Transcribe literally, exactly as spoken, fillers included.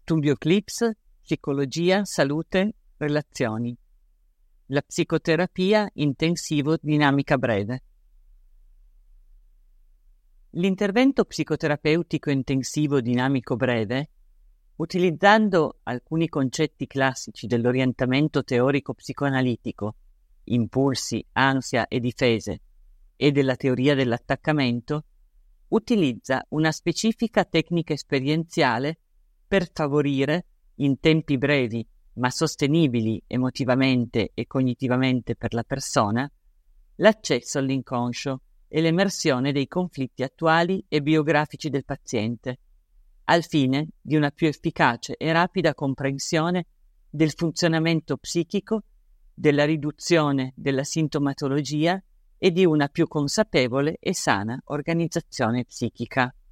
Tullio Clips, psicologia, salute, relazioni. La psicoterapia intensivo dinamica breve. L'intervento psicoterapeutico intensivo dinamico breve, utilizzando alcuni concetti classici dell'orientamento teorico psicoanalitico, impulsi, ansia e difese, e della teoria dell'attaccamento, utilizza una specifica tecnica esperienziale per favorire, in tempi brevi ma sostenibili emotivamente e cognitivamente per la persona, l'accesso all'inconscio e l'emersione dei conflitti attuali e biografici del paziente, al fine di una più efficace e rapida comprensione del funzionamento psichico, della riduzione della sintomatologia e di una più consapevole e sana organizzazione psichica.